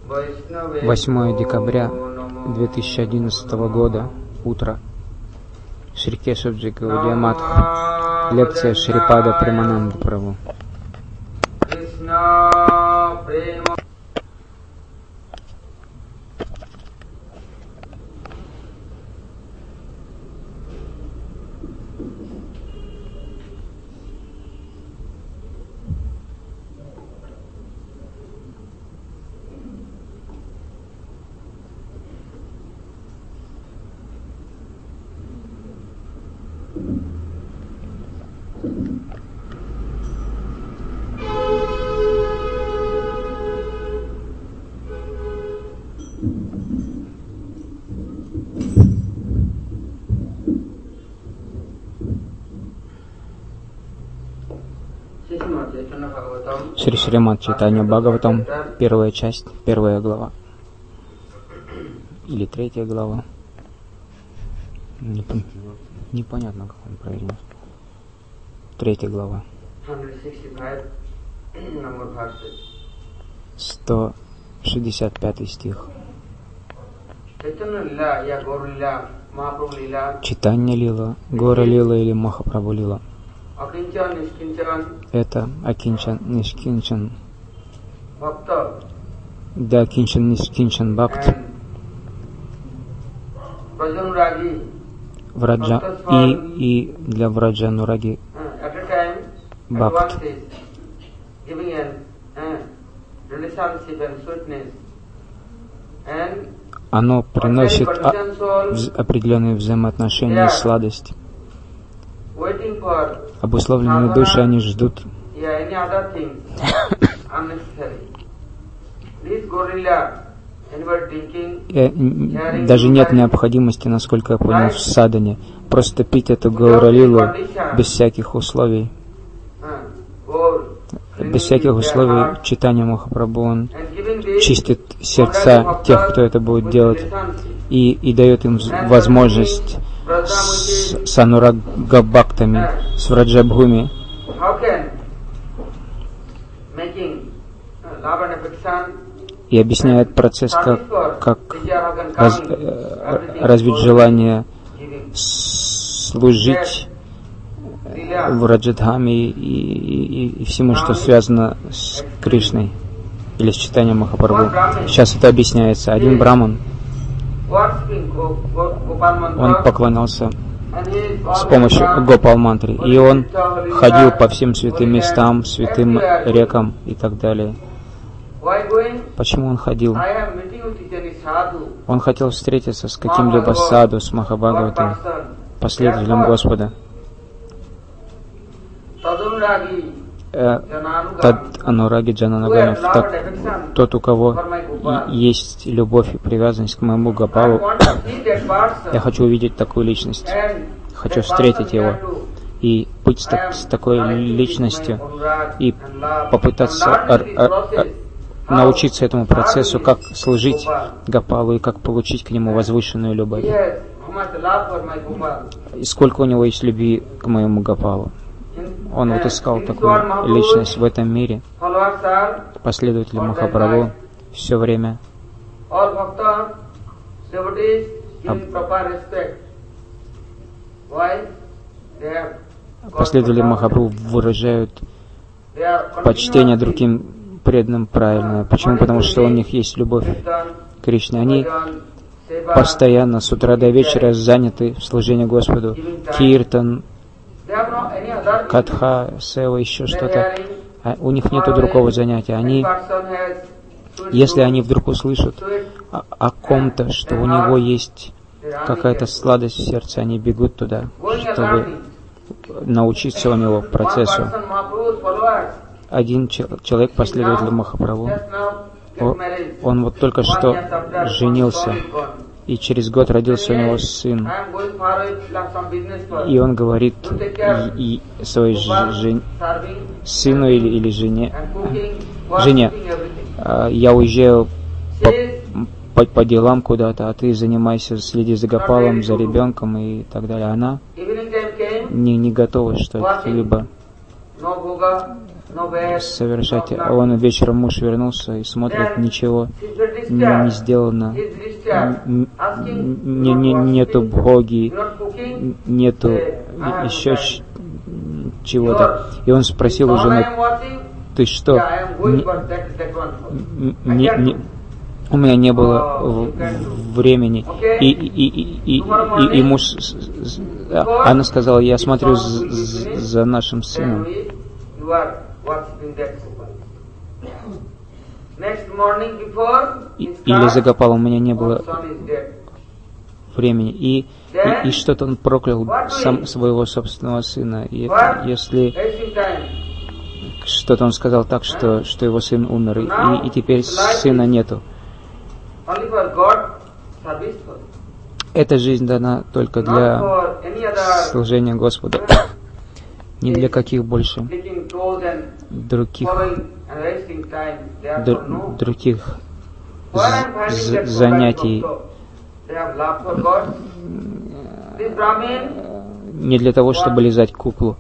8 декабря 2011 года, утро. Шри Кешавджи Гаудия Матх. Лекция Шрипада Премананда Прабху. Шри Шримад Чайтанья Бхагаватам, первая часть, первая глава. Или третья глава. Непонятно, как он произнес. Третья глава. 165 стих. Чайтанья лила, Гора лила или Махапрабху лила. Это Акинчан Нишкинчан. Да, Акинчан Нишкинчан Бхакт. Враджа и для Враджанураги Бхакт. Оно приносит определенные взаимоотношения и сладость. Обусловленные души, они ждут. Даже нет необходимости, насколько я понял, в садане. Просто пить эту гауралилу без всяких условий. Без всяких условий Чайтанья Махапрабху, он чистит сердца тех, кто это будет делать, и дает им возможность с анурагабхактами, с враджабхуми. И объясняет процесс, как развить желание служить в Раджадхаме и всему, что связано с Кришной или с Чайтаньей Махапрабху. Сейчас это объясняется. Один браман, он поклонялся с помощью Гопал-мантры, и он ходил по всем святым местам, святым рекам и так далее. Почему он ходил? Он хотел встретиться с каким-либо саду, с Махабхагаватом, последователем Господа. Анураги Джананаганов, тот, у кого есть любовь и привязанность к моему Гопалу, я хочу увидеть такую личность, хочу встретить его и быть с такой личностью и попытаться научиться этому процессу, как служить Гопалу и как получить к нему возвышенную любовь. И сколько у него есть любви к моему Гопалу. Он вот искал такую личность в этом мире, последователи Махапрабху все время. Последователи Махапрабху выражают почтение другим преданным правильно. Почему? Потому что у них есть любовь к Кришне. Они постоянно с утра до вечера заняты в служении Господу. Киртан, Катха, Сева, еще что-то. У них нет другого занятия. Если они вдруг услышат о ком-то, что у него есть какая-то сладость в сердце, они бегут туда, чтобы научиться у него процессу. Один человек, последователь Махапрабху, он вот только что женился, и через год родился у него сын. И он говорит своей сыну или жене, я уезжаю по делам куда-то, а ты занимайся, следи за Гопалом, за ребенком и так далее. Она не готова что-либо совершать. Он вечером муж вернулся и смотрит, ничего не сделано, нету бхоги, нету еще чего-то. И он спросил у жены: ты что? У меня не было времени. И муж, она сказала: я смотрю за нашим сыном. Или за Гопалом, у меня не было времени. И что-то он проклял сам своего собственного сына. И если что-то он сказал так, что его сын умер, и теперь сына нету. Эта жизнь дана только для служения Господу, не для каких больше других занятий, не для того, чтобы лизать куклу.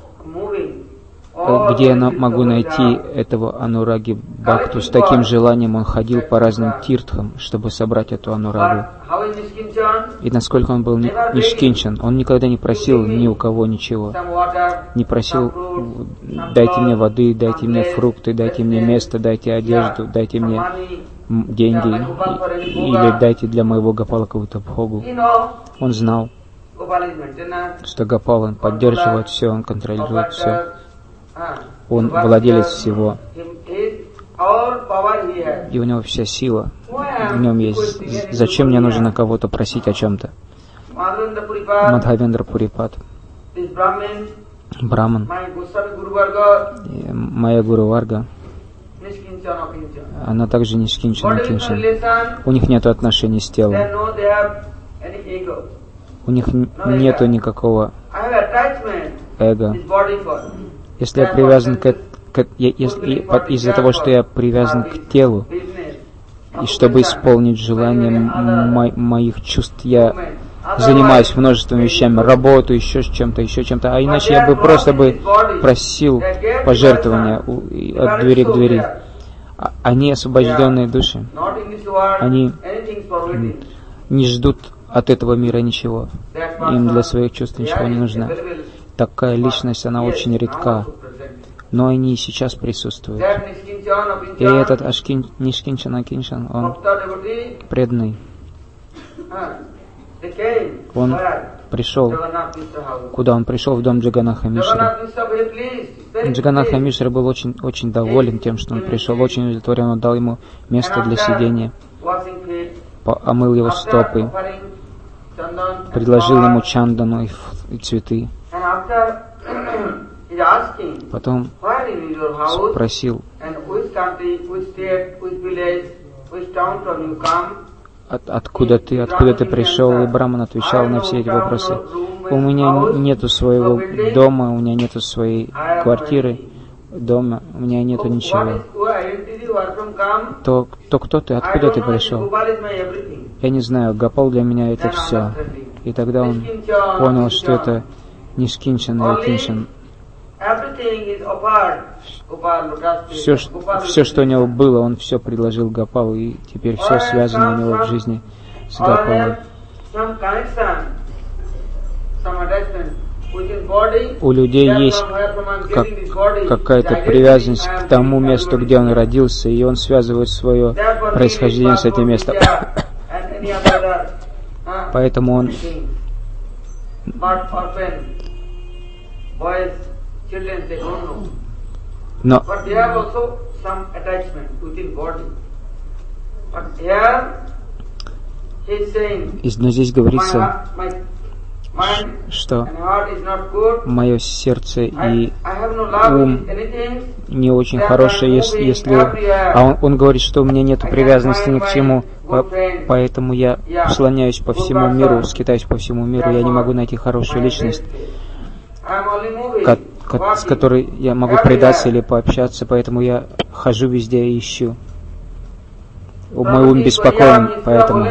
Где я могу найти этого анураги бхакту? С таким желанием он ходил по разным тиртхам, чтобы собрать эту анурагу. И насколько он был нишкинчан, он никогда не просил ни у кого ничего. Не просил: дайте мне воды, дайте мне фрукты, дайте мне место, дайте одежду, дайте мне деньги, или дайте для моего Гопала какую-то бхогу. Он знал, что Гопал, он поддерживает все, он контролирует все. Он владелец всего. И у него вся сила в нем есть. Зачем мне нужно кого-то просить о чем-то? Мадхавендра Пурипад, Браман, моя Гуру Варга, она также нишкинчана кинчан. У них нет отношений с телом. У них нету никакого эго. Если я привязан из-за того, что я привязан к телу, и чтобы исполнить желание моих чувств, я занимаюсь множеством вещами, работаю, еще чем-то, а иначе я бы просто просил пожертвования от двери к двери. Они освобожденные души, они не ждут от этого мира ничего, им для своих чувств ничего не нужно. Такая личность, она очень редка, но они и сейчас присутствуют. И этот Нишкинчана Кинчан, он преданный. Он пришел, куда он пришел? В дом Джаганатха Мишры. Джаганатха Мишры был очень доволен тем, что он пришел, очень удовлетворен, он дал ему место для сидения, омыл его стопы, предложил ему чандану и цветы. Потом спросил: откуда ты пришел? И Браман отвечал на все эти вопросы: у меня нету своего дома, у меня нету своей квартиры, дома, у меня нету ничего. То кто ты? Откуда ты пришел? Я не знаю, Гопал для меня это все. И тогда он понял, что это Нишкинчан и Кинчан. Все, что у него было, он все предложил Гопалу, и теперь все связано у него в жизни с Гопалом. У людей есть какая-то привязанность к тому месту, где он родился, и он связывает свое происхождение с этим местом. Поэтому он но здесь говорится, что мое сердце и ум не очень хорошее, если он говорит, что у меня нет привязанности ни к чему, поэтому я слоняюсь по всему миру, скитаюсь по всему миру, я не могу найти хорошую личность, с которой я могу предаться или пообщаться, поэтому я хожу везде и ищу. Мой ум беспокоен, поэтому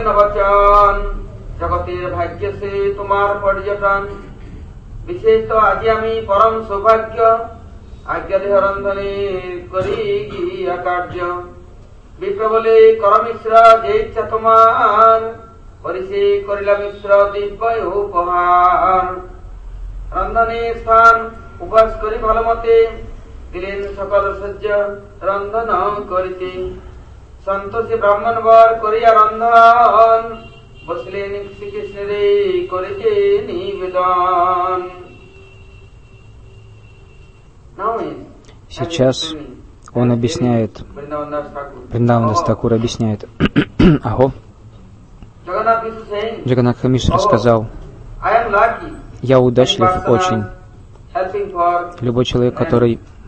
জগতের ভাগ্যে সে তোমার পর্যটন বিশেষ তো আজি আমি পরম সৌভাগ্য আজ্ঞা দেহরন্ধনে করি গিয়া কার্য সন্তোষে ব্রাহ্মণ বর করিয়া রন্ধন বসলেন শ্রীকৃষ্ণরে করেছে নিবেদন. Сейчас он объясняет, Вриндавандас Такур объясняет, Джаганнатха Мишра сказал: я удачлив очень. Любой человек, который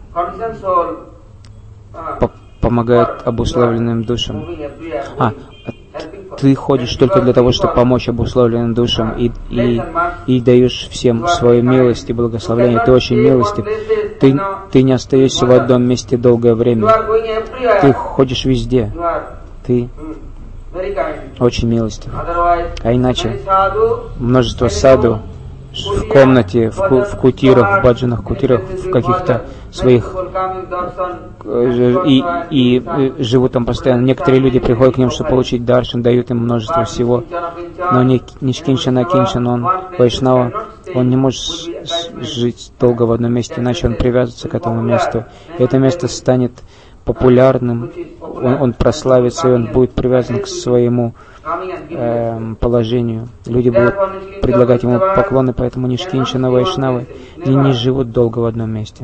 помогает обусловленным душам. Ты ходишь только для того, чтобы помочь обусловленным душам и даешь всем свою милость и благословение. Ты очень милостив. Ты не остаешься в одном месте долгое время. Ты ходишь везде. Ты очень милостив. А иначе множество саду в комнате, в кутирах, в баджанах кутирах, в каких-то своих и живут там постоянно. Некоторые люди приходят к ним, чтобы получить даршан, дают им множество всего. Но не шкинчан, а кинчан, он вайшнава, он не может жить долго в одном месте, иначе он привяжется к этому месту. И это место станет популярным, он прославится, и он будет привязан к своему положению. Люди будут предлагать ему поклоны, поэтому нишкинчана вайшнавы не живут долго в одном месте.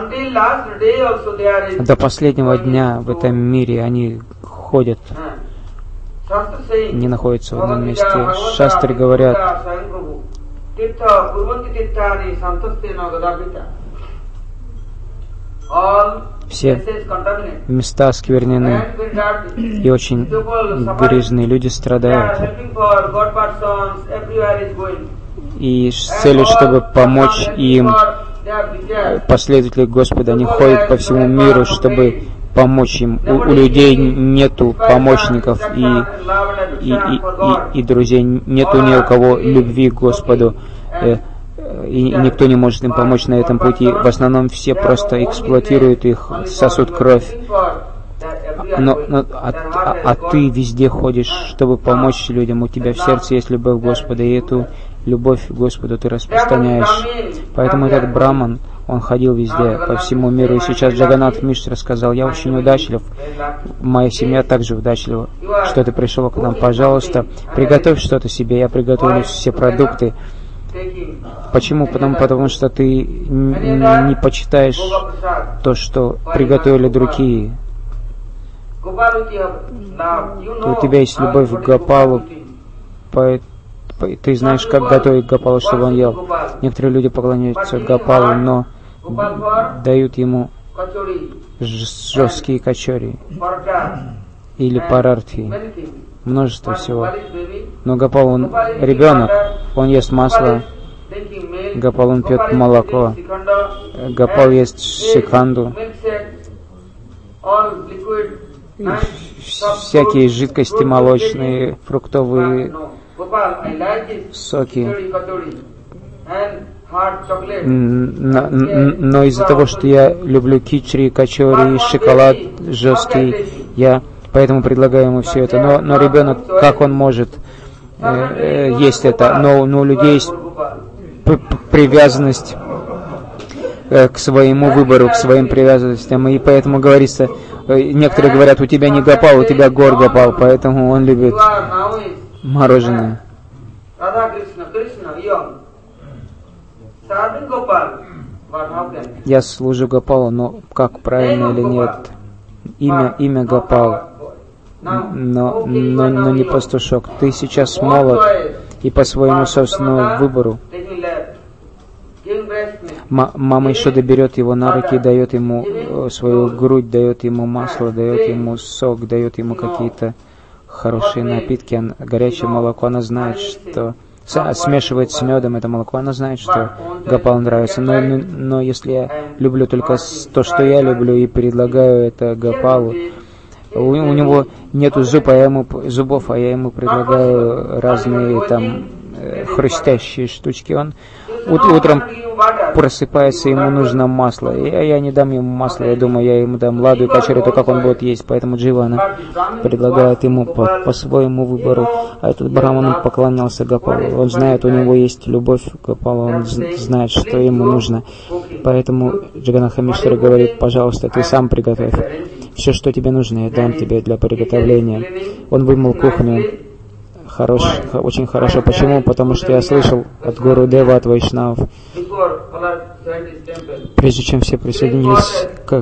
До последнего дня в этом мире они ходят, не находятся в одном месте. Шастры говорят: все места осквернены и очень грязны, люди страдают. И с целью, чтобы помочь им, последователи Господа, они ходят по всему миру, чтобы помочь им. У людей нету помощников и друзей, нету ни у кого любви к Господу. И никто не может им помочь на этом пути. В основном все просто эксплуатируют их, сосут кровь. А ты везде ходишь, чтобы помочь людям. У тебя в сердце есть любовь к Господу, и эту любовь к Господу ты распространяешь. Поэтому этот браман, он ходил везде, по всему миру. И сейчас Джаганнатха Мишра сказал: я очень удачлив, моя семья также удачлива, что ты пришел к нам. Пожалуйста, приготовь что-то себе, я приготовлю все продукты. Почему? Потому что ты не почитаешь то, что приготовили другие. У тебя есть любовь к Гопалу, ты знаешь, как готовить Гопалу, чтобы он ел. Некоторые люди поклоняются Гопалу, но дают ему жесткие качори или парартхи, множество всего. Но Гопал, он ребенок, он ест масло, Гопал, он пьет молоко, Гопал ест шикханду, всякие жидкости молочные, фруктовые соки. Но из-за того, что я люблю кичри, качори, шоколад жесткий, я поэтому предлагаю ему все это. Но ребенок, как он может есть это? Но у людей есть привязанность к своему выбору, к своим привязанностям. И поэтому говорится, некоторые говорят: у тебя не Гопал, у тебя Гор Гопал, поэтому он любит мороженое. Я служу Гопалу, но как, правильно или нет? Имя Гопал, но не пастушок. Ты сейчас молод, и по своему собственному выбору мама еще доберет его на руки, дает ему свою грудь, дает ему масло, дает ему сок, дает ему какие-то хорошие напитки, горячее молоко. Она знает, что смешивает с медом это молоко, она знает, что Гопал нравится. Но если я люблю только то, что я люблю, и предлагаю это Гопалу, у него нету зубов, а я ему предлагаю разные там хрустящие штучки. Он утром просыпается, ему нужно масло. Я не дам ему масло, я думаю, я ему дам ладу и качару, то как он будет есть. Поэтому Дживана предлагает ему по своему выбору. А этот браман, он поклонялся Гопалу. Он знает, у него есть любовь к Гопалу, он знает, что ему нужно. Поэтому Джаганнатха Мишра говорит: пожалуйста, ты сам приготовь. Все, что тебе нужно, я дам тебе для приготовления. Он вымыл кухню. Очень хорошо. Почему? Потому что я слышал от Гуру Дева, от Вайшнавов, прежде чем все присоединились к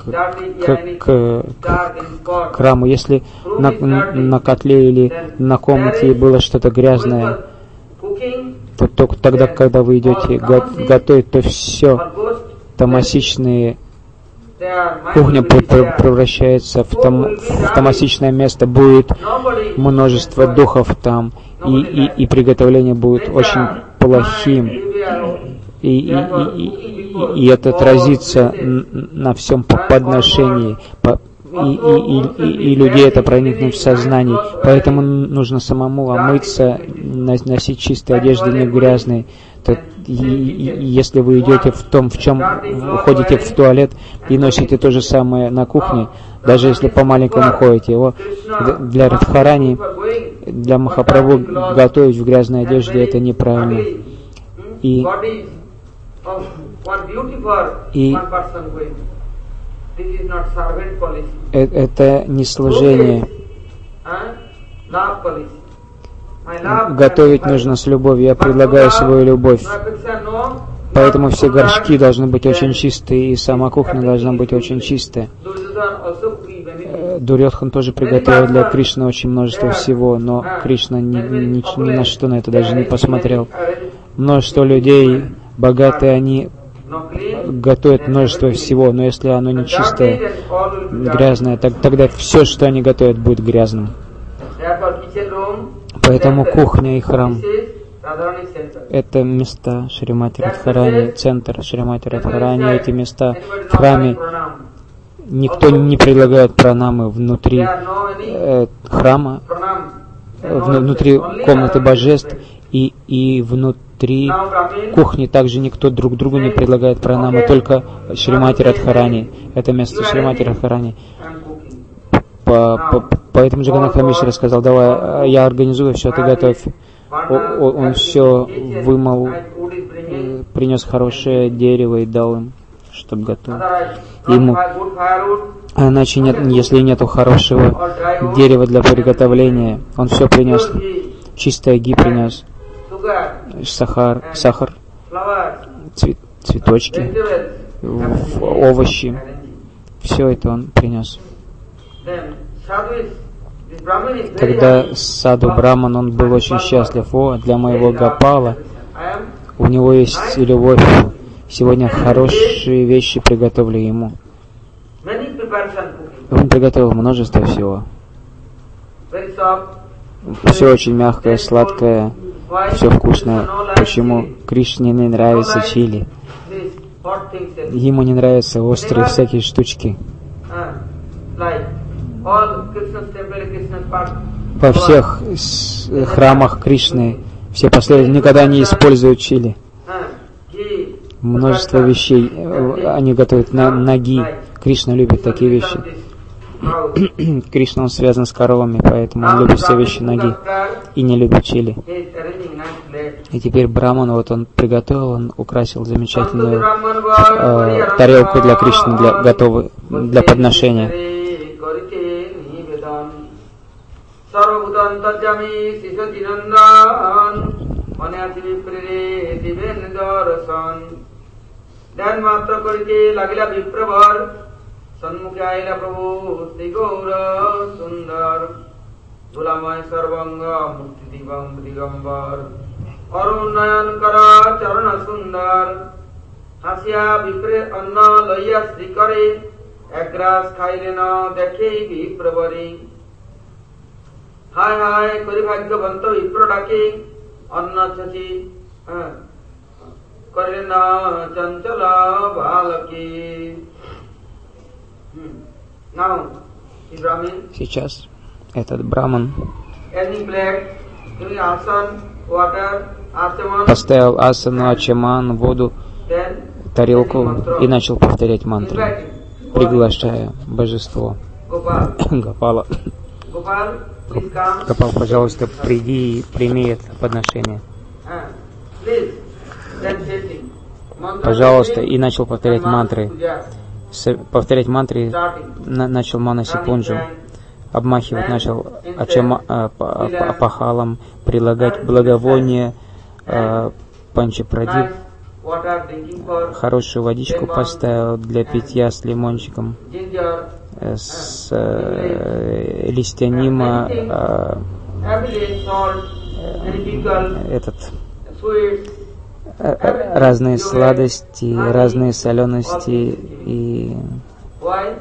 храму, если на котле или на комнате было что-то грязное, то только тогда, когда вы идете готовить, то все тамасичные, кухня превращается в тамасичное место, будет множество духов там, и приготовление будет очень плохим, и это отразится на всем подношении, и людей это проникнет в сознание. Поэтому нужно самому омыться, носить чистые одежды, не грязные. Если вы идете в том, в чем ходите в туалет и носите то же самое на кухне, даже если по-маленькому ходите, его для Радхарани, для Махапрабху готовить в грязной одежде — это неправильно. И это не служение. Готовить нужно с любовью. Я предлагаю свою любовь. Поэтому все горшки должны быть очень чистые, и сама кухня должна быть очень чистая. Дурьодхан тоже приготовил для Кришны очень множество всего, но Кришна ни на что на это даже не посмотрел. Множество людей богатые, они готовят множество всего, но если оно не чистое, грязное, тогда все, что они готовят, будет грязным. Поэтому кухня и храм — это места Шримати Радхарани, центр Шримати Радхарани. Эти места в храме никто не предлагает пранамы внутри храма, внутри комнаты божеств и внутри кухни. Также никто друг другу не предлагает пранамы, только Шримати Радхарани. Это место Шримати Радхарани. Поэтому Джаганнатха Мишра сказал: давай, я организую все, ты готовь. Он все вымыл, принес хорошее дерево и дал им, чтобы готовить ему. Иначе если нету хорошего дерева для приготовления, он все принес. Чистое ги принес, сахар, цветочки, овощи. Все это он принес. Когда Саду Браман, он был очень счастлив. Для моего Гопала, у него есть любовь. Сегодня хорошие вещи приготовили ему. Он приготовил множество всего. Все очень мягкое, сладкое, все вкусное. Почему? Кришне не нравится чили. Ему не нравятся острые всякие штучки. Во всех храмах Кришны все последователи никогда не используют чили. Множество вещей они готовят на ги. Кришна любит такие вещи. Кришна, он связан с коровами, поэтому он любит все вещи ноги и не любит чили. И теперь Браман, вот он приготовил, он украсил замечательную тарелку для Кришны, готовую для подношения. সন্মুখে আইলা প্রভু শ্রী গৌর সুন্দর ধুলাময় সর্বঙ্গ মুক্তি দিগম্বর অরুণয়ন কর চরণ সুন্দর হাসিয়া বিপ্রে অন্ন লইয়া শ্রী করে একগ্রাস খাইলে ন দেখে বিপ্রবরী হায় হায় করি ভাগ্যবন্ত বিপ্র ডাকে অন্ন ছচি করিলেন না চঞ্চল বালকে. Сейчас этот Браман water, asaman, поставил асану, ачаман, воду, then тарелку mantra, и начал повторять мантру, inviting, приглашая божество Gopal, Гопала. Gopal, please come, Гопал, пожалуйста, приди и прими это подношение. please, then chanting. Mantra Пожалуйста, chanting, и начал повторять and мантры. puja, Повторять мантры starting, начал Манаси running Пунджу, behind, обмахивать начал пахалом, прилагать благовоние, панчапрадип, nice water drinking for хорошую водичку поставил для питья с лимончиком, ginger, с листья нима, every day salt, any pickle, этот, sweets, разные сладости, разные солености и why?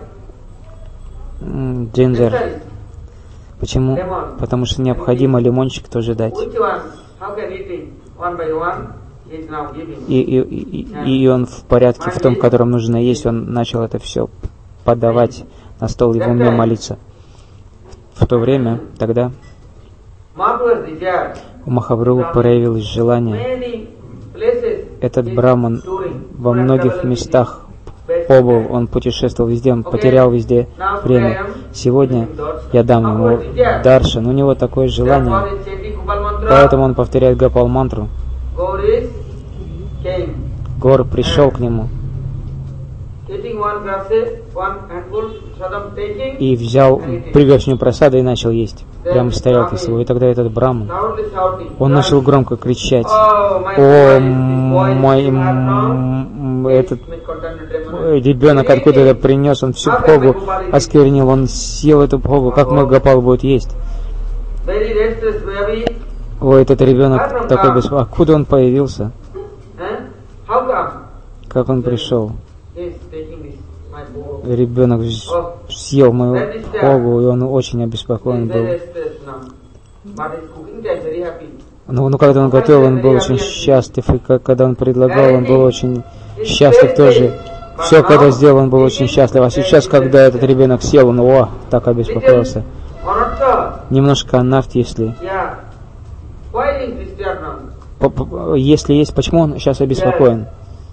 джинджер. Necessary. Почему? Потому что необходимо лимончик тоже дать. Which one? How can eating? One by one, he is now giving. И он в порядке, в том, котором нужно есть, он начал это все подавать на стол и в уме молиться. В то время, тогда, Mahaprabhu's desire. у Махапрабху проявилось желание. Many places Этот he is браман touring. во многих местах побыл, он путешествовал везде, он потерял везде время. Сегодня я дам ему даршан, у него такое желание, Therefore, he is chanting Gopal mantra. поэтому он повторяет Гопал мантру. Gauris came. Гор пришел к нему Taking one grasses, one handful, sadam taking, и взял пригоршню просада и начал есть прямо с тарелки своего. И тогда этот браман, loudly shouting. он начал громко кричать: Oh, «О, my мой этот ребенок откуда это принес, он всю бхогу осквернил, он съел эту бхогу, как мой Гопал будет есть?» Very restless baby. Ой, этот ребенок такой беспокойный. Откуда он появился? How come? Как он пришел? He is taking this, my bowl. Ребенок съел мою бхогу, и он очень обеспокоен He is был. very restless now. But his cooking time very happy. Ну, когда он готовил, он был очень счастлив, и когда он предлагал, он был очень счастлив тоже. Все, когда сделал, он был очень счастлив. А сейчас, когда этот ребенок съел, он, так обеспокоился. Немножко анарт, если... Yeah. Why is this now? Если есть, почему он сейчас обеспокоен?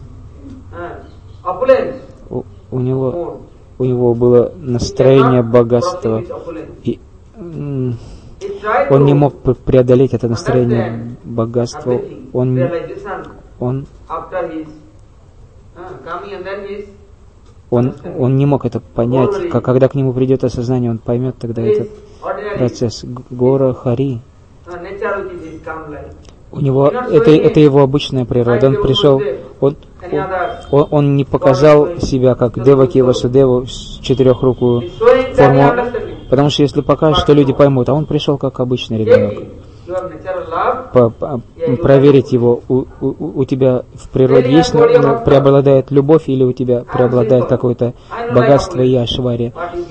Opulence. У него было настроение богатства, и он не мог преодолеть это настроение богатства. Он не мог это понять. Когда к нему придет осознание, он поймет тогда этот процесс. Гора Хари. У него это его обычная природа. Он пришел, он не показал себя как Деваки Васудеву с четырехрукую форму, потому что если покажешь, то люди поймут, а он пришел как обычный ребенок. Проверить его, у тебя в природе есть, преобладает любовь или у тебя преобладает какое-то богатство и ашвария.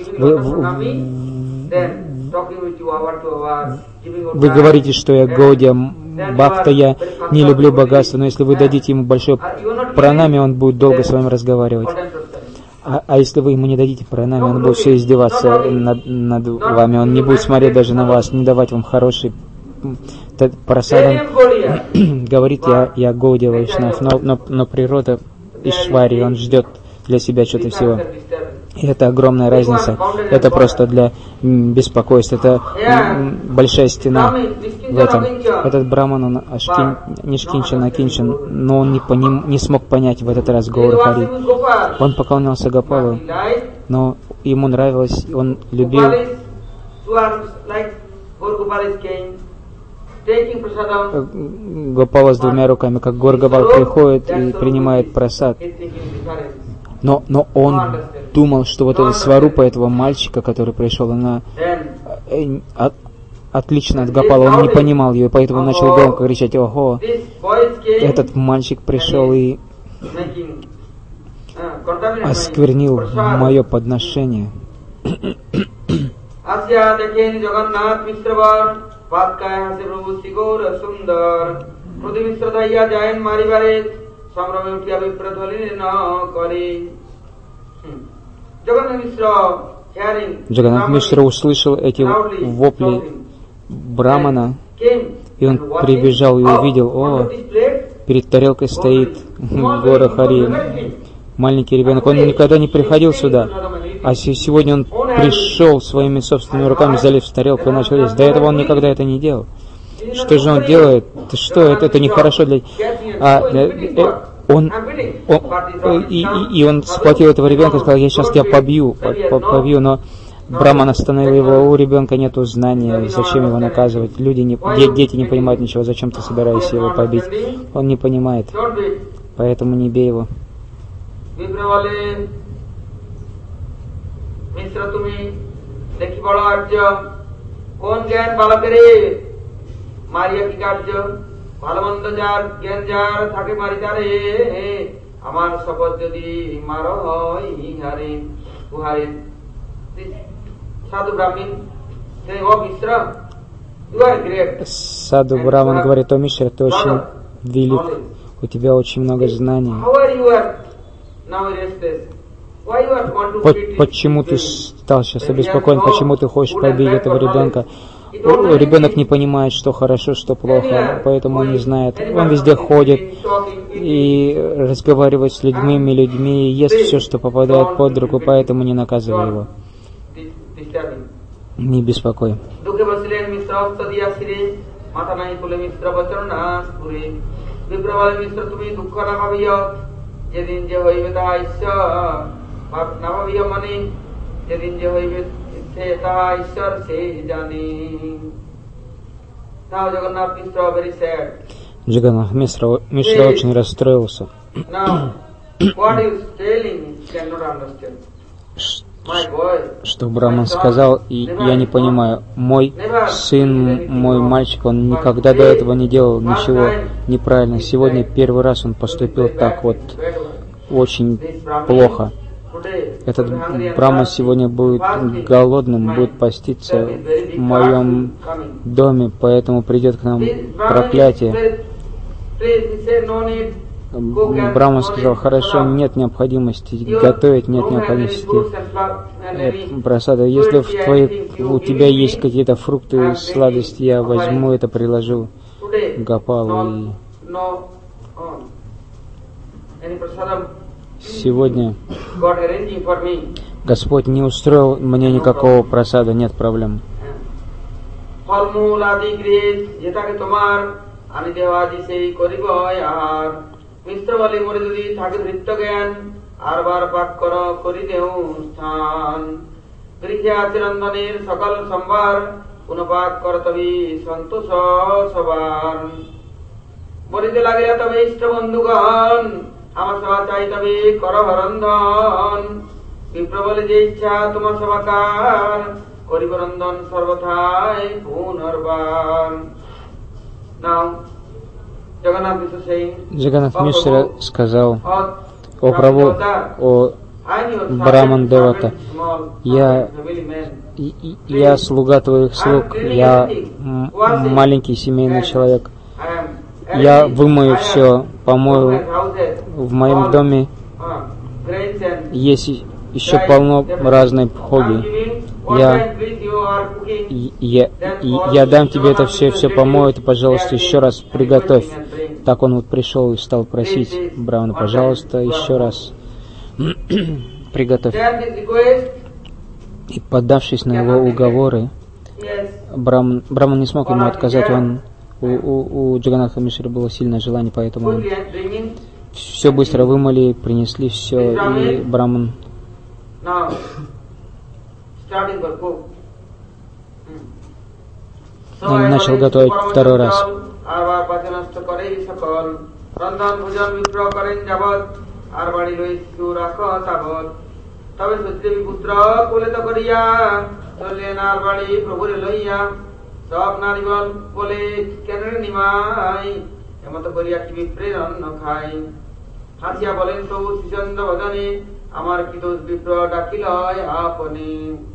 Вы говорите, что я Гаудия Бхакта, я не люблю богатство, но если вы дадите ему большое пранами, он будет долго с вами разговаривать. А если вы ему не дадите пранами, он будет все издеваться над вами, он не будет смотреть даже на вас, не давать вам хороший просадом. Говорит, я Гаудия Вайшнав, но природа Ишвари, он ждет для себя что-то всего. И это огромная разница. Это просто для беспокойства. Это большая стена в этом. Этот браман, он нишкинчан, акинчан, но он не смог понять в этот раз Гаура Хари. Он поклонялся Гопалу, но ему нравилось, он любил. Гопала с двумя руками, как Гор Гопал приходит и принимает прасад. Но он думал, что вот эта сварупа этого мальчика, который пришел, она отлично от Гопала, он не понимал ее, поэтому он начал громко кричать: «Ого, этот мальчик пришел и осквернил мое подношение». Джаганнат Мишра услышал эти вопли брамана И он прибежал и увидел, о, перед тарелкой стоит Гора Хари, маленький ребенок. Он никогда не приходил сюда, а сегодня он пришел своими собственными руками, залез в тарелку и начал есть. До этого он никогда это не делал. Что же он делает? Что это нехорошо для... Он схватил этого ребенка и сказал, я сейчас тебя побью, но Браман остановил его, у ребенка нету знания, зачем его наказывать, дети не понимают ничего, зачем ты собираешься его побить, он не понимает, поэтому не бей его. Саду Браман говорит, о Мишра, ты очень велик, у тебя очень много знаний. Почему ты стал сейчас обеспокоен, почему ты хочешь побить этого ребенка? Ребенок не понимает, что хорошо, что плохо, поэтому он не знает. Он везде ходит и разговаривает с людьми, ест все, что попадает под руку, поэтому не наказывай его. Не беспокой. Джаганнатх Мишра очень расстроился. Что Браман сказал, и я не понимаю. Мой сын, мой мальчик, он никогда до этого не делал ничего неправильно. Сегодня первый раз он поступил так вот очень плохо. Этот Браман сегодня будет голодным, будет поститься в моем доме, поэтому придет к нам проклятие. Браман сказал, хорошо, нет необходимости готовить, нет необходимости просада. Если у тебя есть какие-то фрукты, сладости, я возьму это, приложу Гопалу. Сегодня Господь не устроил мне никакого просада, нет проблем. আমার সেবা চাইতবে করহরন্ধন বিপ্রবলে যে ইচ্ছা তোমার সেবাকার করিব রন্ধন সর্বথাই পুনর্বার। Now, Джаганнатх Мишра сказал, о Прабху, о Браман Девата, я слуга твоих слуг, я маленький семейный человек, я вымою все, помою. В моем доме есть еще полно разной пхоги. Я дам тебе это все помою, ты, пожалуйста, еще раз приготовь. Так он вот пришел и стал просить Брамана, пожалуйста, еще раз приготовь. И поддавшись на его уговоры, Браман не смог ему отказать. У Джаганнатха Мишры было сильное желание, поэтому он все быстро вымыли, принесли все, и Браман начал готовить второй раз. সব নারীগণ বলে কেন নিমাই এমত করিয়া কি বিপ্রের অন্ন খাই হাসিয়া বলেন প্রভু শ্রীচন্দ্র ভজনে আমার কি দোষ বিপ্র ডাকিল আপনি।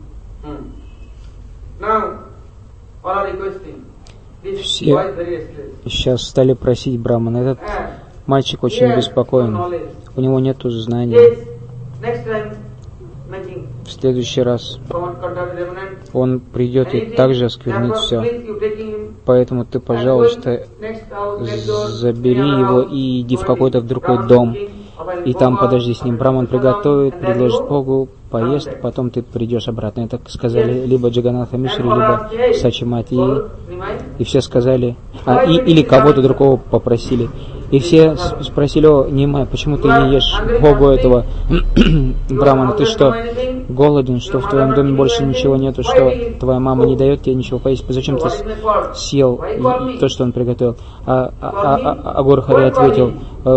Now, all are requesting. Все сейчас стали просить Брамана. Этот мальчик очень беспокоен. У него нету знаний. в следующий раз он придет и также осквернит все. Поэтому ты, пожалуйста, забери его и иди в какой-то другой дом. И там подожди с ним. Браман приготовит, предложит Богу, поест, потом ты придешь обратно. Это сказали либо Джаганатха Мишри, либо Сачимати. И все сказали, или кого-то другого попросили. И все спросили: о, Нимай, почему ты не ешь Богу этого Брамана? Ты что, голоден, что в твоем доме больше ничего нету, что твоя мама не дает тебе ничего поесть? Зачем ты съел то, что он приготовил? А Горхари ответил: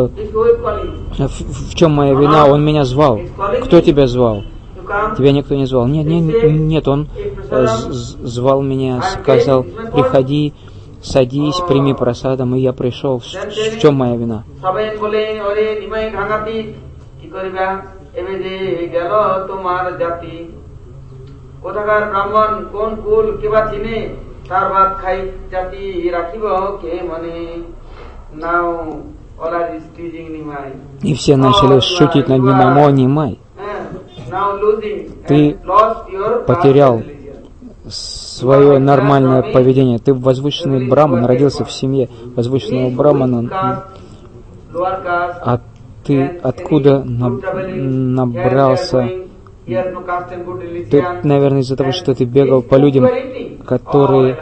в чем моя вина? Он меня звал. Кто тебя звал? Тебя никто не звал. Нет, он звал меня, сказал: приходи, садись, прими просадом, и я пришел. В чем моя вина? И все начали шутить над Нимаем: о, Нимай, ты потерял свое нормальное поведение. Ты возвышенный браман, родился в семье возвышенного брамана, а ты откуда набрался? Ты, наверное, из-за того, что ты бегал по людям, которые...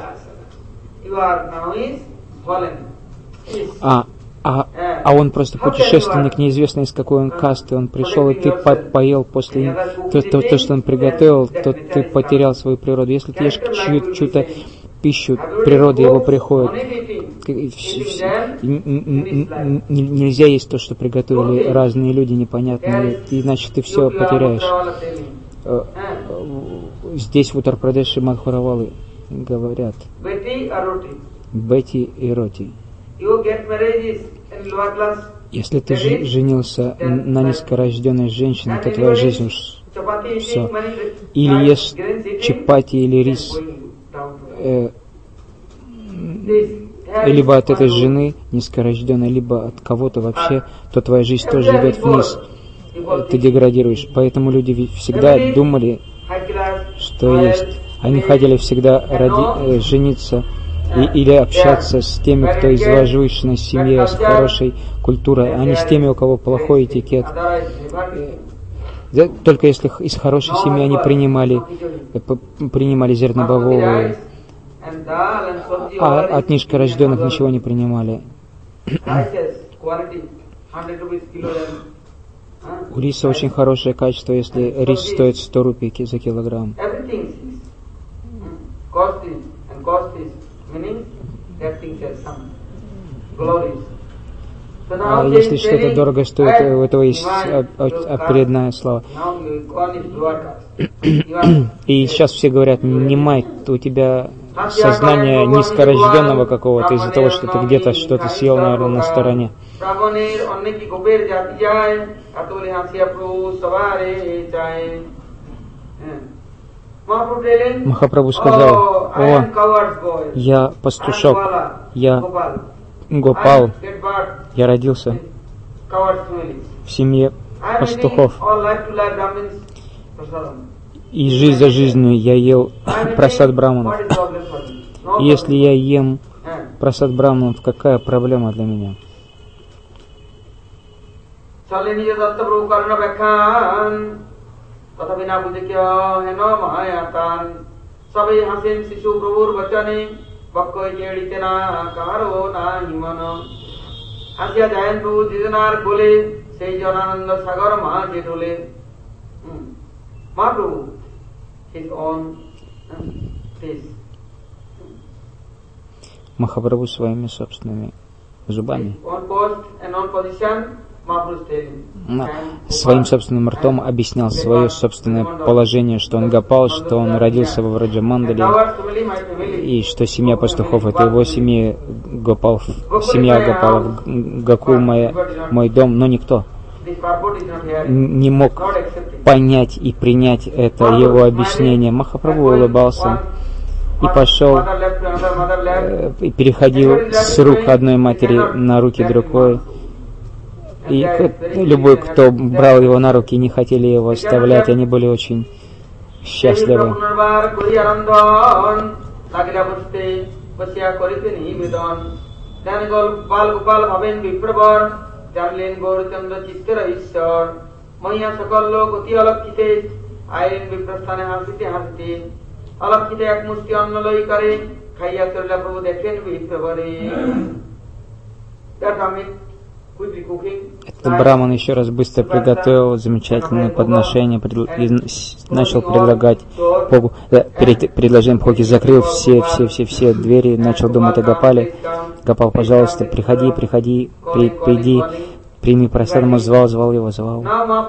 А он просто путешественник, неизвестно из какой он касты. Он пришел, и ты поел после то, что он приготовил, то ты потерял свою природу. Если ты ешь чью-то пищу, природа его приходит. Нельзя есть то, что приготовили разные люди непонятные, иначе ты все потеряешь. Здесь в Уттар-Прадеше Мадхуравалы говорят: Бети и Роти. Если ты женился на низкорожденной женщине, то твоя жизнь уж все. Или ешь чапати или рис, либо от этой жены низкорожденной, либо от кого-то вообще, то твоя жизнь тоже идет вниз. Ты деградируешь. Поэтому люди всегда думали, что есть. Они хотели всегда жениться или общаться с теми, кто из возвышенной семьи, с хорошей культурой, а не с теми, у кого плохой этикет. Только если из хорошей семьи они принимали зернобобовые, а от низкорожденных ничего не принимали. У риса очень хорошее качество, если рис стоит 100 рупий за килограмм. А если что-то дорого стоит, у этого есть определенная слава. И сейчас все говорят: Нимай, у тебя сознание низкорожденного какого-то из-за того, что ты где-то что-то съел, наверное, на стороне. Махапрабху сказал: о, я пастушок, я Гопал, я родился в семье пастухов, и жизнь за жизнью я ел прасад браманов. И если я ем прасад браманов, какая проблема для меня? Махапрабху своими собственными зубами, своим собственным ртом объяснял свое собственное положение, что он Гопал, что он родился во Враджамандале, и что семья пастухов — это его семья, Гопал, семья Гопалов, Гакул мой дом, но никто не мог понять и принять это его объяснение. Махапрабху улыбался и пошел, и переходил с рук одной матери на руки другой. И любой, кто брал его на руки, не хотели его оставлять, они были очень счастливы. Этот браман еще раз быстро приготовил замечательное подношение и начал предлагать Богу. Перед предложением Бхоги закрыл все двери, начал думать о Гопале. Гопал, пожалуйста, приди, прими просаду. Звал его.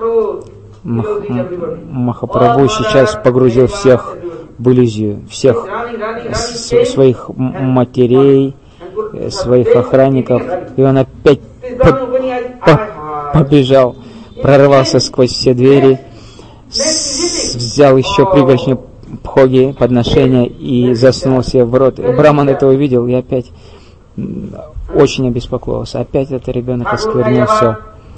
Махапрабху сейчас погрузил всех в иллюзию, всех своих матерей, своих охранников, и он опять побежал, прорвался сквозь все двери, взял еще пригоршню Бхоги, подношения, и засунул себе в рот. Браман это увидел и опять очень обеспокоился. Опять этот ребенок осквернил все.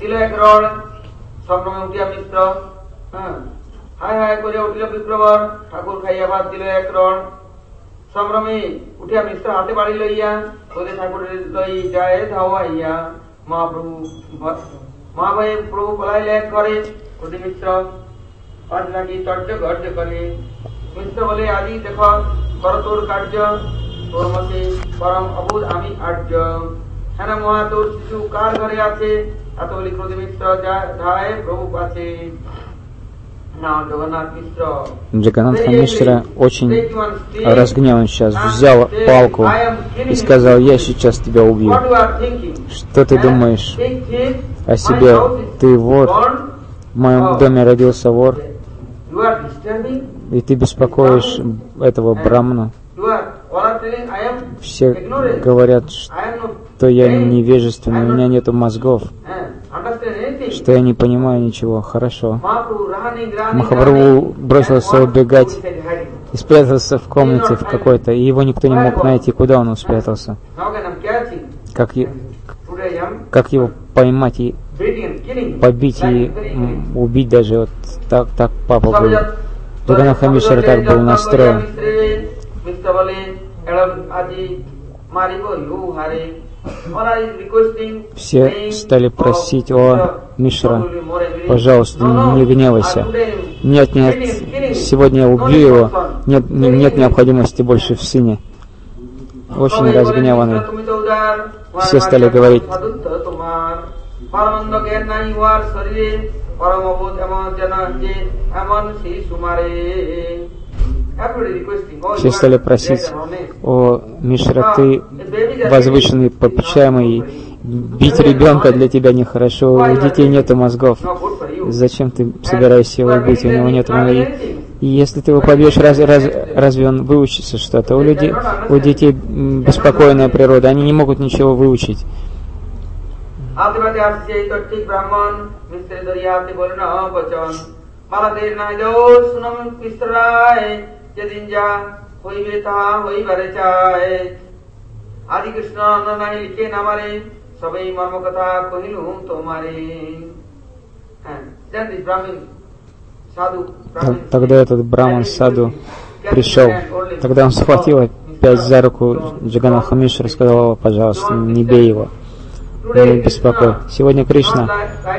Джаганатха Мишра очень разгневан сейчас, взял палку и сказал: я сейчас тебя убью. Что ты думаешь о себе? Ты вор, в моем доме родился вор, и ты беспокоишь этого брамана. Все говорят, что я невежественный, у меня нету мозгов, что я не понимаю ничего. Хорошо. Махапрабху бросился убегать и спрятался в комнате в какой-то, и его никто не мог найти, куда он спрятался. Как его поймать и побить и убить даже, вот так папа был. Джаганатха Мишра так был настроен. Все стали просить: о, Мишра, пожалуйста, не гневайся. Нет, сегодня я убью его. Нет необходимости больше в сыне. Очень разгневанный. Все стали говорить: все стали просить: о, Мишра, ты возвышенный, попечаемый, бить ребенка для тебя нехорошо, у детей нету мозгов. Зачем ты собираешься его убить? У него нет мозгов. И если ты его побьешь, разве он выучится что-то? У детей беспокойная природа, они не могут ничего выучить. Тогда этот браман саду пришел. Тогда он схватил опять за руку Джаганатха Мишра и сказал: о, пожалуйста, не бей его, не беспокой. Сегодня Кришна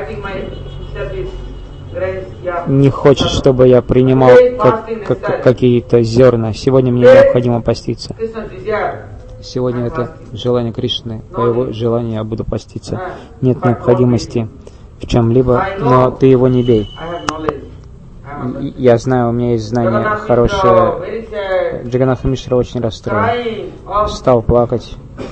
не хочет, чтобы я принимал какие-то зерна. Сегодня мне необходимо поститься. Сегодня это желание Кришны. По его желанию я буду поститься. Нет необходимости в чем-либо, но ты его не бей. Я знаю, у меня есть знание хорошее. Джаганатха Мишра очень расстроен. Стал плакать.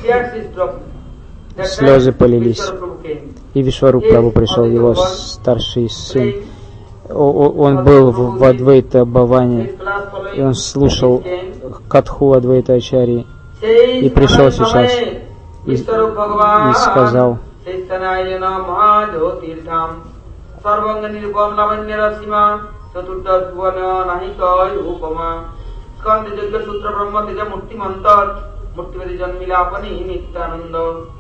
Слезы полились. И Вишваруп Прабху пришел, его старший сын. Он был в Адвайта Бхаване, и он слушал Катху Адвайта Ачарьи, и пришел сейчас и сказал: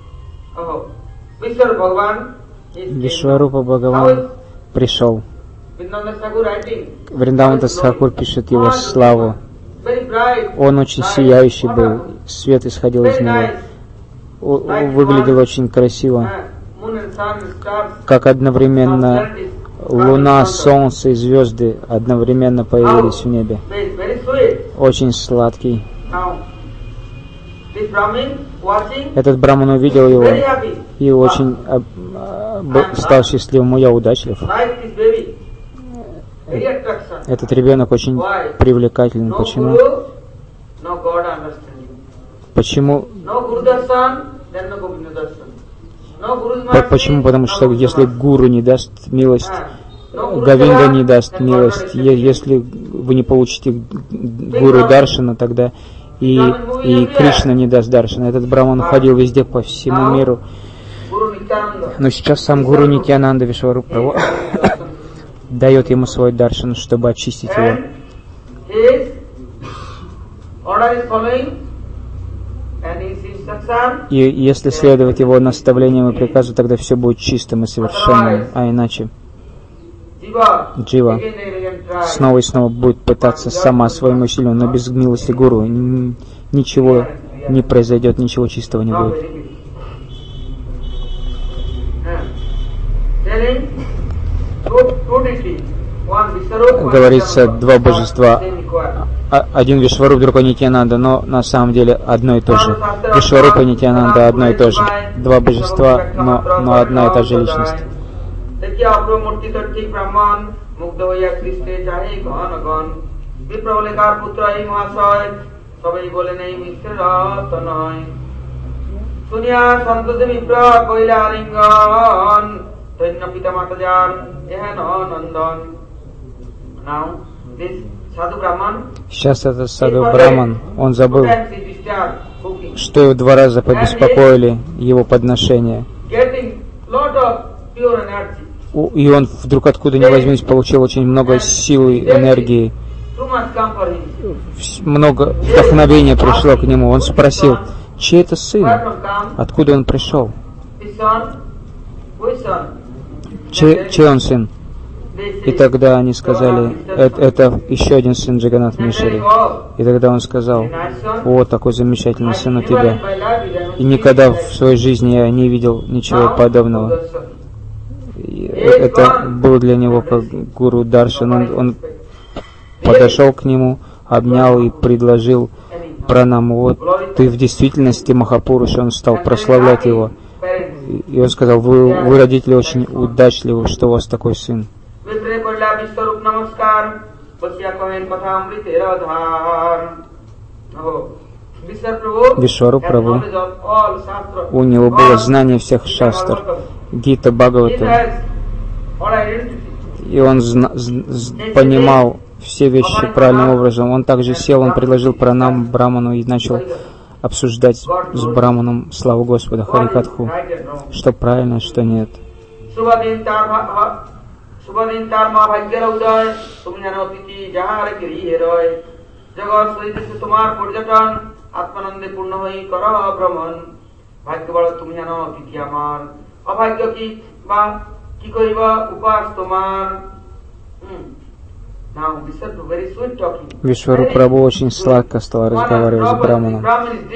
Вишварупа Бхагаван пришел. Вриндавандас Тхакур пишет его славу. Он очень сияющий был, свет исходил из него. Выглядел очень красиво, как одновременно луна, солнце и звезды одновременно появились в небе. Очень сладкий. Этот браман увидел его и очень стал счастливым. Я удачлив. Этот ребенок очень привлекателен. Почему? Почему? Почему? Потому что если гуру не даст милость, Говинда не даст милость, если вы не получите гуру даршана, тогда и Кришна не даст даршана. Этот браман ходил везде по всему миру. Но сейчас сам гуру Нитьянанда Вишваруп Прабху дает ему свой даршан, чтобы очистить его. И если следовать его наставлениям и приказу, тогда все будет чистым и совершенным, а иначе Джива снова и снова будет пытаться сама своим усилием, но без милости гуру ничего не произойдет, ничего чистого не будет. Говорится, два божества, один Вишваруп, другой Нитьянанда, но на самом деле одно и то же. Вишваруп и Нитьянанда одно и то же. Два божества, но одна и та же личность. Сейчас этот Саду Браман, он забыл, что его 2 раза побеспокоили его подношения. И он вдруг откуда ни возьмись получил очень много силы, энергии. Много вдохновения пришло к нему. Он спросил, чей это сын? Откуда он пришел? Чей он сын? И тогда они сказали, это еще один сын Джаганнат Мишери. И тогда он сказал, о, такой замечательный сын у тебя. И никогда в своей жизни я не видел ничего подобного. И это было для него как гуру даршан. Он подошел к нему, обнял и предложил пранаму. Вот ты в действительности Махапуруш. Он стал прославлять его. И он сказал, вы родители очень удачливы, что у вас такой сын. Вишваруп Прабху, у него было знание всех шастр, Гита, Бхагавата, и он понимал все вещи правильным образом. Он также сел, он предложил пранам Браману и начал обсуждать с Браманом славу Господа, Харикатху, что правильно, что нет. Вишваруп Прабху очень сладко стал разговаривать с Браманом.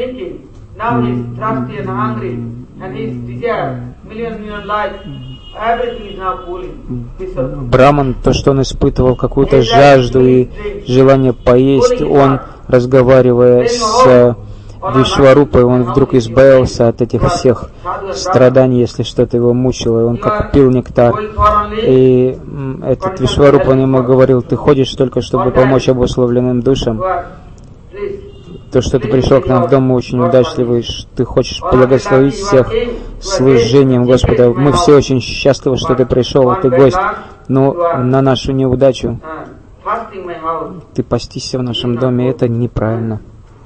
Браман, то, что он испытывал какую-то жажду и желание поесть, он, разговаривая с Вишварупой, он вдруг избавился от этих всех страданий, если что-то его мучило, и он как пил нектар. И этот Вишваруп, он ему говорил, ты ходишь только, чтобы помочь обусловленным душам. То, что ты пришел к нам в дом, мы очень удачливы, ты хочешь благословить всех служением Господа. Мы все очень счастливы, что ты пришел, ты гость, но на нашу неудачу ты постишься в нашем доме, это неправильно.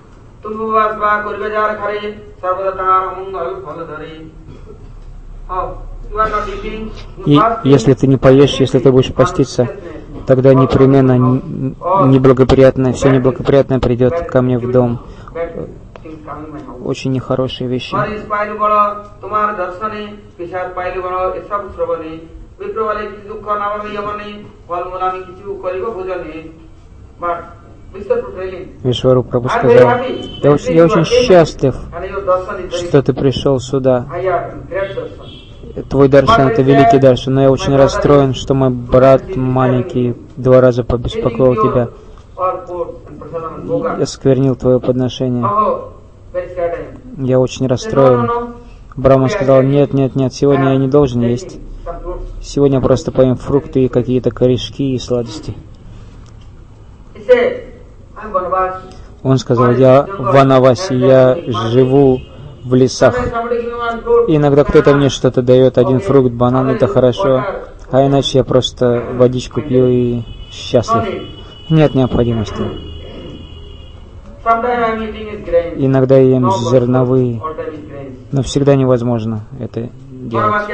И если ты не поешь, если ты будешь поститься, тогда непременно неблагоприятное, все неблагоприятное придет ко мне в дом. Очень нехорошие вещи. Вишвару Прабху сказал: я очень счастлив, что ты пришел сюда. Твой даршан — это великий даршан, но я очень расстроен, что мой брат маленький 2 раза побеспокоил тебя. Я осквернил твое подношение. Я очень расстроен. Брахма сказал: нет, сегодня я не должен есть. Сегодня просто поем фрукты и какие-то корешки и сладости. Он сказал: я в Ванаваси, я живу в лесах. Иногда кто-то мне что-то дает, 1 фрукт, банан — это хорошо, а иначе я просто водичку пью и счастлив. Нет необходимости. Иногда я ем зерновые, но всегда невозможно это делать.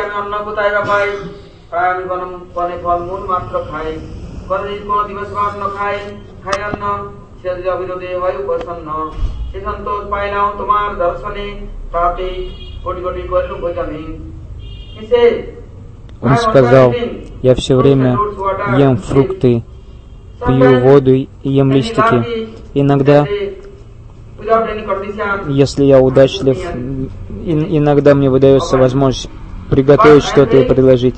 Он сказал: я все время ем фрукты, пью воду и ем листики. Иногда, если я удачлив, иногда мне выдается возможность приготовить что-то и предложить.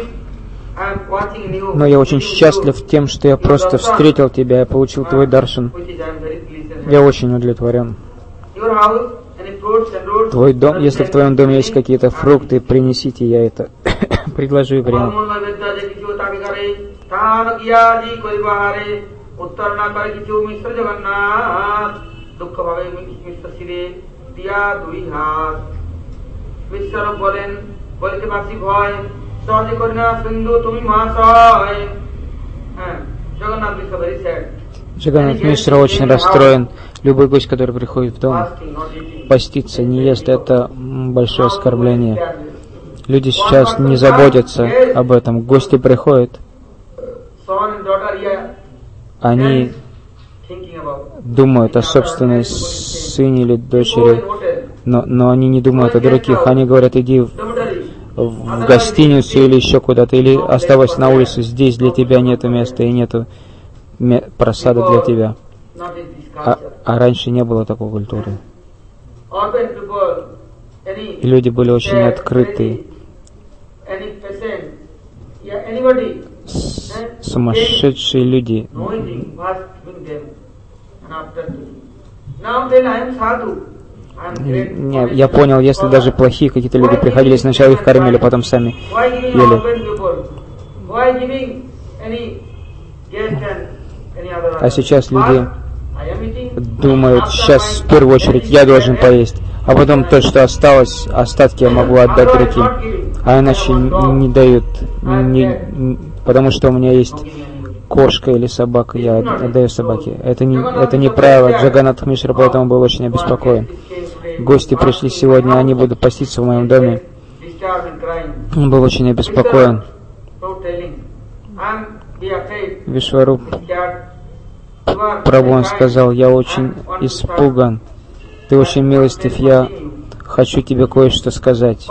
Но я очень счастлив тем, что я просто встретил тебя, я получил твой даршан. Я очень удовлетворен. Твой дом, если в твоем доме есть какие-то фрукты, принесите, я это предложу и приму. Джаганнат Мишра очень расстроен. Любой гость, который приходит в дом, поститься, не ест, это большое оскорбление. Люди сейчас не заботятся об этом. Гости приходят, они думают о собственной сыне или дочери, но они не думают о других. Они говорят: иди в гостиницу или еще куда-то, или оставайся на улице, здесь для тебя нету места и нету просада для тебя. А раньше не было такой культуры. И люди были очень открыты. Сумасшедшие люди. Не, я понял, если даже плохие какие-то люди приходили, сначала их кормили, потом сами ели. А сейчас люди думают: сейчас в первую очередь я должен поесть, а потом то, что осталось, остатки я могу отдать другим. А иначе не дают, потому что у меня есть кошка или собака, я отдаю собаке. Это не правило. Джаганнат Мишра поэтому был очень обеспокоен. Гости пришли сегодня, они будут поститься в моем доме. Он был очень обеспокоен. Вишвару Прабху, он сказал: я очень испуган. Ты очень милостив, я хочу тебе кое-что сказать.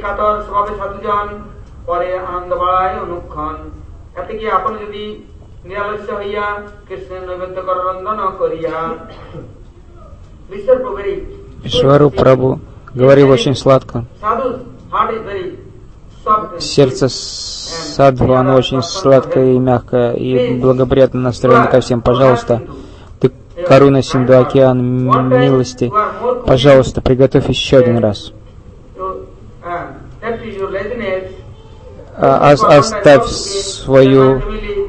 Вишвару Прабху говорил очень сладко. Сердце садху, оно очень сладкое и мягкое, и благоприятно настроено ко всем. Пожалуйста, ты Каруна Синду, океан милости, пожалуйста, приготовь еще 1 раз. Оставь свою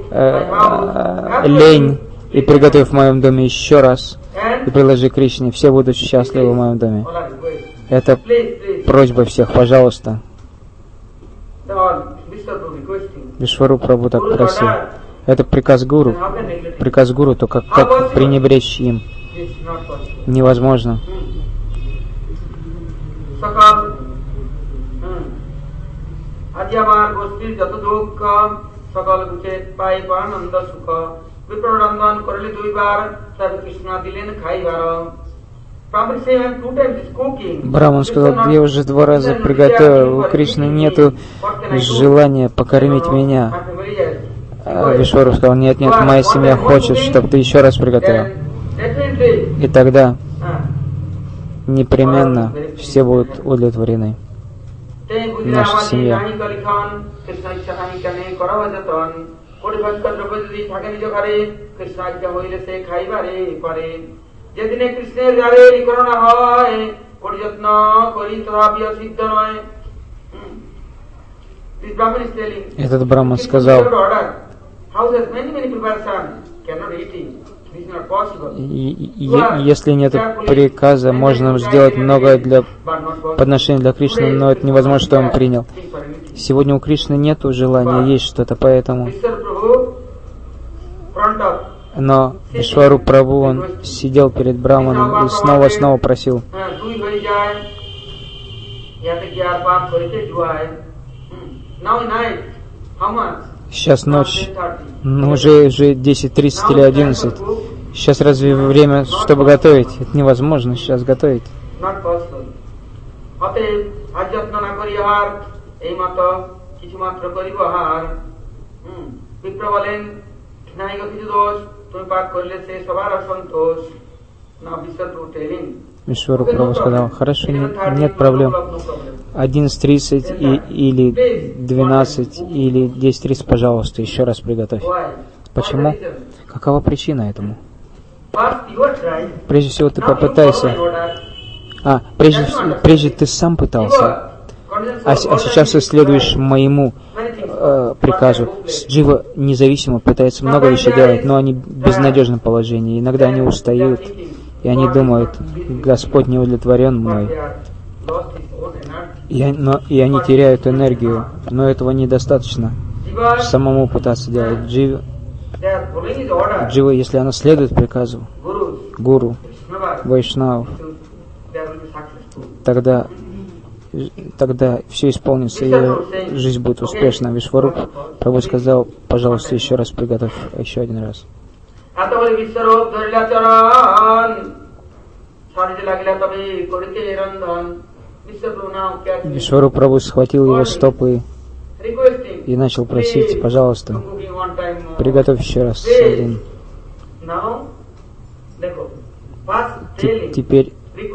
лень и приготовь в моем доме еще раз. И приложи Кришне, все будут счастливы в моем доме. Это просьба всех, пожалуйста. Вишвару Прабху так просил. Это приказ гуру. Приказ гуру, то как пренебречь им невозможно. Браман сказал, я уже 2 раза приготовил, у Кришны нету желания покормить меня. А Вишвару сказал, нет, моя семья хочет, чтобы ты еще раз приготовил. И тогда непременно все будут удовлетворены. Наша семья. Этот Брахман сказал, если нет приказа, можно сделать многое для подношения для Кришны, но это невозможно, что он принял. Сегодня у Кришны нет желания есть что-то, поэтому... Но Вишвару Прабху, он сидел перед Брахманом и снова просил. Сейчас ночь, уже 10:30 или 11. Сейчас разве время, чтобы готовить? Это невозможно сейчас готовить. Вишвару Прабху сказал, хорошо, нет проблем. 11:30 или 12 или 10:30, пожалуйста, еще раз приготовь. Почему? Какова причина этому? Прежде всего ты попытайся. Прежде ты сам пытался, а сейчас ты следуешь моему приказу. Джива независимо пытается много вещей делать, но они в безнадежном положении. Иногда они устают, и они думают, Господь не удовлетворен мной. И они теряют энергию, но этого недостаточно. Самому пытаться делать. Джива, если она следует приказу Гуру, Вайшнав, тогда все исполнится, и жизнь будет успешна. Вишвару Прабху сказал, пожалуйста, еще раз приготовь, еще один раз. Вишвару Прабху схватил его стопы и начал просить, пожалуйста, приготовь еще раз один. Теперь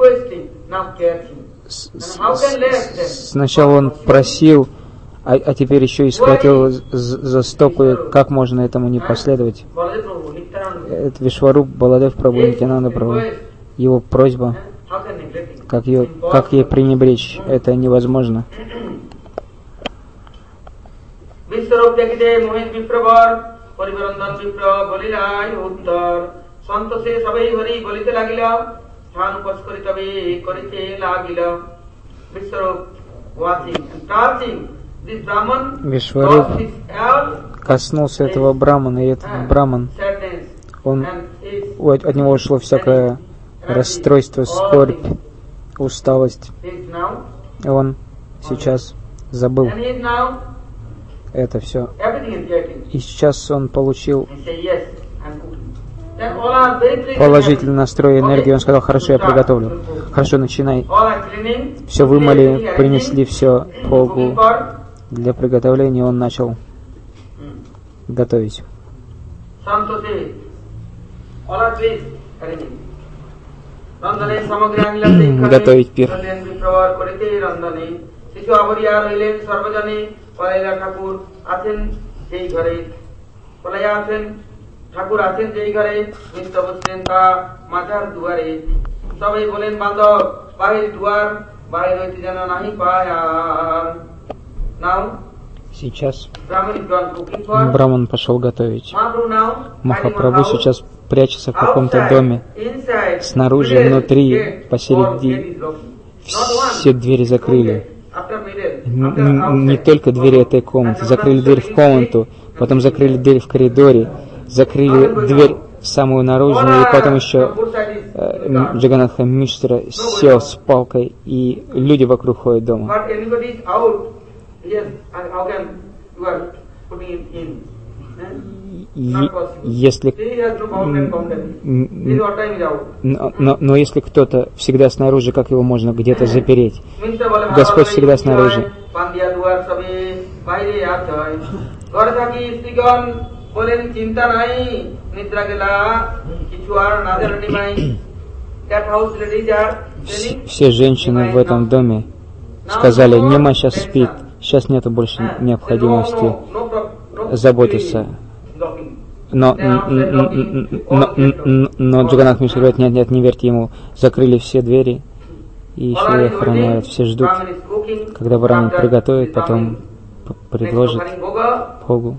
сначала он просил, а теперь еще и схватил за стопы. Как можно этому не последовать? Это Вишвару Баладев Прабху, Нитьянанда Прабху. Его просьба, как ей пренебречь, это невозможно. Вишвару коснулся этого Брамана, и этот Браман, от него ушло всякое расстройство, скорбь, усталость. И он сейчас забыл это все. И сейчас он получил положительный настрой, энергию. Он сказал, хорошо, я приготовлю. Хорошо, начинай. Все вымыли, принесли все Богу для приготовления. Он начал готовить. Готовить пир. ঠাকুর আছেন যেই ঘরে মিত্র বসলেন তা মাথার দুয়ারে সবাই বলেন বান্ধব বাহির দুয়ার বাহির হইতে যেন নাহি পায় আর নাও. Сейчас Браман пошел готовить. Махапрабху сейчас прячется в каком-то доме. Снаружи, внутри, посередине. Все двери закрыли. Не только двери этой комнаты. Закрыли дверь в комнату, потом закрыли дверь в коридоре, закрыли дверь самую наружную, и потом еще Джаганатха Мишра сел с палкой, и люди вокруг ходят дома. если, но если кто-то всегда снаружи, как его можно где-то запереть? Господь всегда снаружи. Все женщины в этом доме сказали: Нима сейчас спит, сейчас нету больше необходимости заботиться. Но Джаганнат Мишра говорит: нет, не верьте ему. Закрыли все двери и еще и охраняют. Все ждут, когда Браман приготовит, потом предложит Богу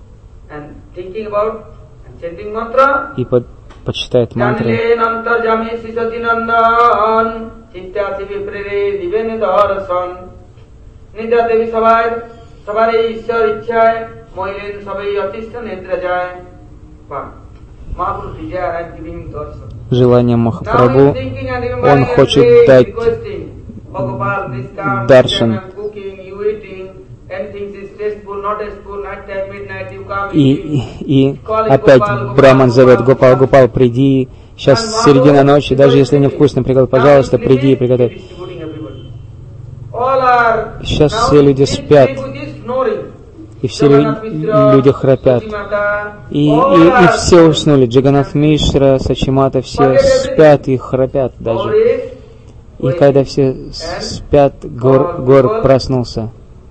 и почитает мантры. Желание Махапрабху, он хочет дать даршан. И опять Браман зовет: Гопал, приди, сейчас середина ночи, даже если невкусно приготовь, пожалуйста, приди и приготовь. Сейчас все люди спят, и все люди храпят, и все уснули. Джаганнат Мишра, Сачимата, все спят и храпят даже. И когда все спят, Гор проснулся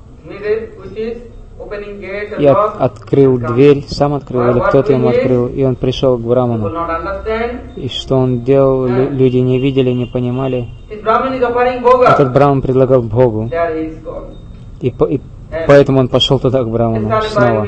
и открыл дверь, сам открыл, или кто-то ему открыл, и он пришел к Браману. И что он делал, люди не видели, не понимали. Этот Браман предлагал Богу, и поэтому он пошел туда, к Браману, снова.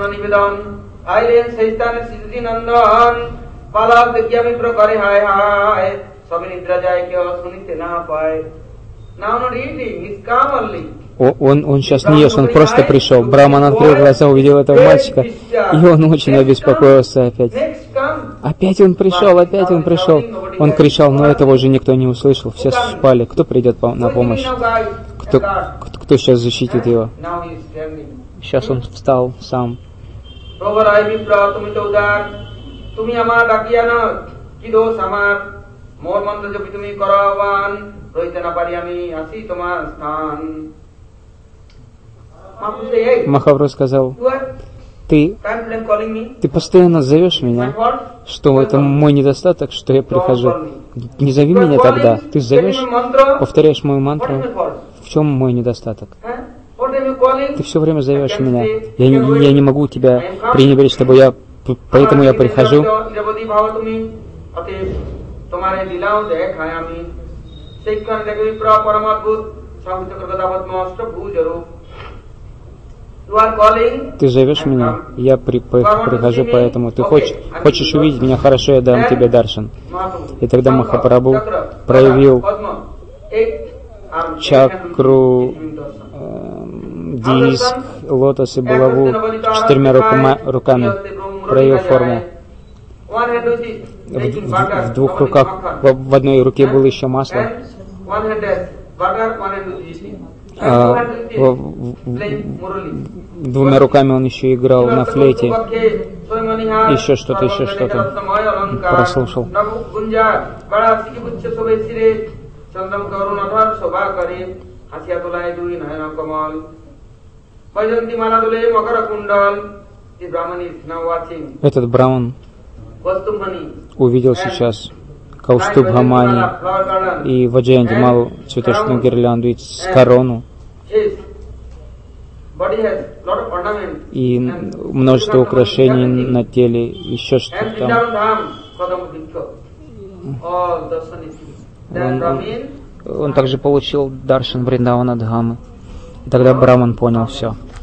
Он сейчас не ест, он просто пришел. Браман открыл глаза, увидел этого мальчика, и он очень обеспокоился опять. Опять он пришел. Он кричал, но этого уже никто не услышал, все спали. Кто придет на помощь? Кто сейчас защитит его? Сейчас он встал сам. Махапрабху сказал: ты постоянно зовешь меня, что это мой недостаток, что я прихожу. Не зови меня тогда. Ты зовешь, повторяешь мою мантру. В чем мой недостаток? Ты все время зовешь меня. Я не могу тебя пренебречь с тобой, поэтому я прихожу. Ты зовешь меня, я прихожу, поэтому ты хочешь увидеть меня хорошо, я дам тебе даршан. И тогда Махапрабху проявил чакру, диск, лотос и булаву 4 руками, проявил форму. В 2 руках, в одной руке было еще масло, двумя руками он еще играл на флейте, еще что-то прослушал. Этот Браман увидел сейчас Каустубхамани и Ваджаянтималу, цветочную гирлянду, и корону, и множество украшений на теле, еще что-то там. Он также получил даршан Вриндавана Дхамы. И тогда Браман понял все.